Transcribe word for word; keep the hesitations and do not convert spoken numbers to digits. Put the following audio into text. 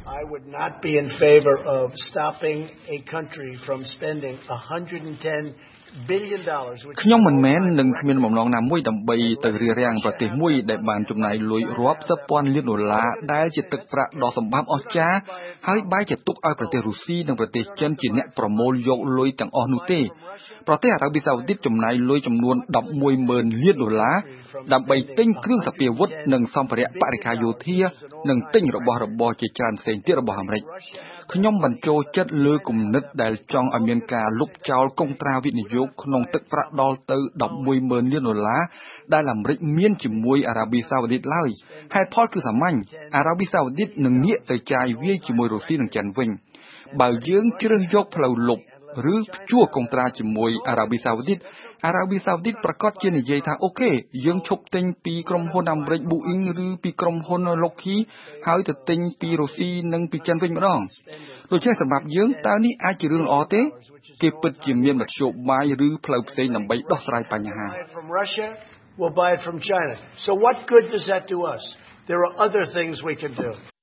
I would not be in favor of stopping a country from spending one hundred ten billion dollars ខ្ញុំមិនមែននឹងគ្មានបំណងណាមួយដើម្បីទៅរារាំងប្រទេសមួយដែលបានចំណាយលុយរាប់សិបពាន់លានដុល្លារដែលជាទឹកប្រាក់ដ៏សម្បើមអស្ចារ្យហើយបែរជាទុកឲ្យប្រទេសរុស្ស៊ីនិងប្រទេសចិនជាអ្នកប្រមូលយកលុយទាំងអស់នោះទេប្រទេសអារ៉ាប៊ីសាអូឌីតចំណាយលុយចំនួនដប់មួយម៉ឺនលានដុល្លារដើម្បីទិញគ្រឿងសព្វាវុធនិងសម្ភារៈបរិក្ខារយោធានិងទិញរបស់របរជាច្រើនផ្សេងទៀតរបស់អាមេរិកខ្ញុំមិនចូលចិត្តលើគំនិតដែលចង់ឲ្យមានការលុបចោលកុងត្រាវិនិយោគក្នុងទឹកប្រាក់ដល់ទៅដប់មួយម៉ឺនលានដុល្លារដែលអាមេរិកមានជាមួយអារ៉ាប៊ីសាអូឌីតឡើយហេតុផលគឺសាមញ្ញអារ៉ាប៊ីសាអូឌីតនឹងងាកទៅចាយវាយជាមួយរុស្ស៊ីនិងចិនវិញបើយើងជ្រើសយកផ្លូវលុបឬព្យួរកុងត្រាជាមួយអារ៉ាប៊ីសាអូឌីតអារ៉ាប៊ីសាអូឌីតប្រកាសជានិយាយថាអូខេយើងឈប់ទិញពីក្រុមហ៊ុនអាមេរិក Boeing ឬពីក្រុមហ៊ុន Lockheed ហើយទៅទិញពីរុស្ស៊ីនិងពីចិនវិញម្ដងដូច្នេះសម្រាប់យើងតើនេះអាចជារឿងល្អទេគេពិតជាមានមធ្យោបាយឬផ្លូវផ្សេងដើម្បីដោះស្រាយបញ្ហា We'll buy it from China. So what good does that do us? There are other things we can do.